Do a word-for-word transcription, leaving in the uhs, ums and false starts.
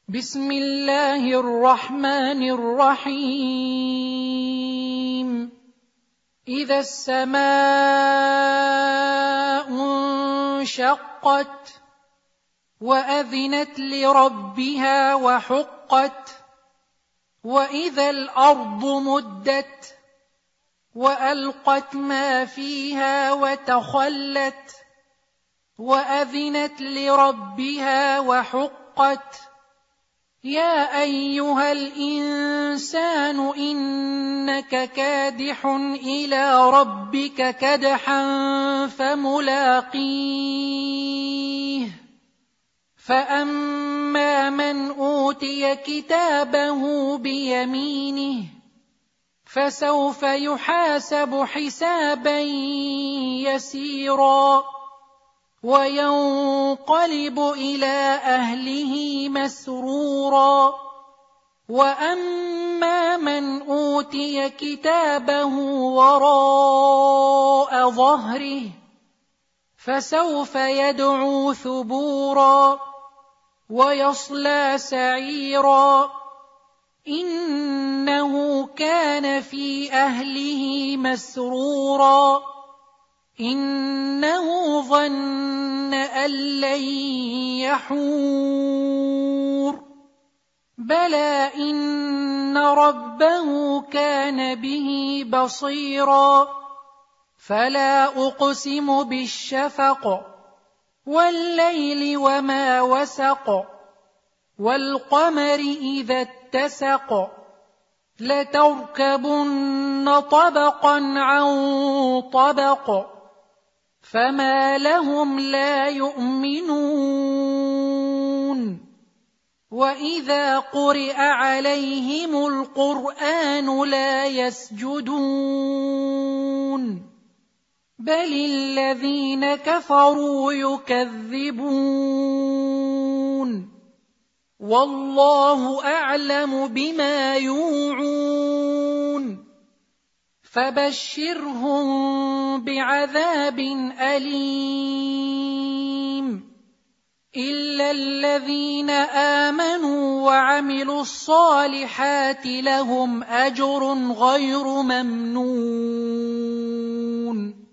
بسم الله الرحمن الرحيم إذا السماء انشقت وأذنت لربها وحقت وإذا الأرض مدت وألقت ما فيها وتخلت وأذنت لربها وحقت يا أيها الإنسان إنك كادح إلى ربك كدحا فملاقيه فأما من أوتي كتابه بيمينه فسوف يحاسب حسابا يسيرا وينقلب إلى أهله مسرورا وأما من أوتي كتابه وراء ظهره فسوف يدعو ثبورا ويصلى سعيرا إنه كان في أهله مسرورا إنه ظن أن لن يحور بلى إن ربه كان به بصيرا فلا أقسم بالشفق والليل وما وسق والقمر إذا اتسق لتركبن طبقا عن طبق فما لهم لا يؤمنون وإذا قرئ عليهم القرآن لا يسجدون بل الذين كفروا يكذبون والله أعلم بما يوعون فبشرهم بعذاب أليم إلا الذين آمنوا وعملوا الصالحات لهم أجر غير ممنون